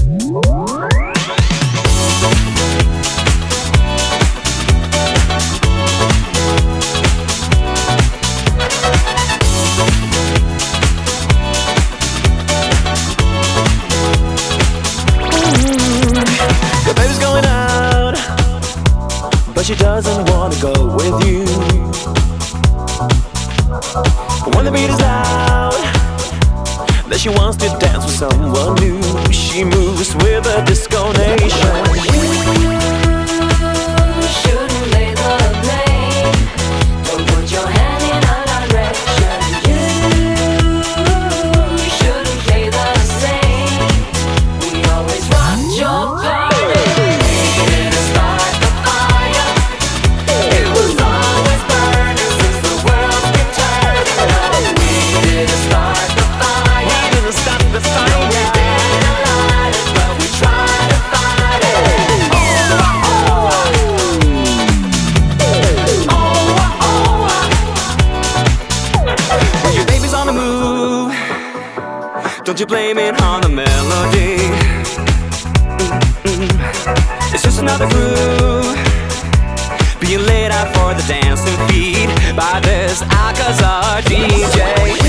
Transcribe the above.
But she doesn't wanna go with you. When the beat is loud, that she wants to dance with someone new. She moves with a disco nation. You shouldn't lay the blame. Don't put your hand in our direction. You shouldn't play the same. We always rock your party. Don't you blame it on the melody. It's just another groove being laid out for the dancing feet by this Alcazar DJ.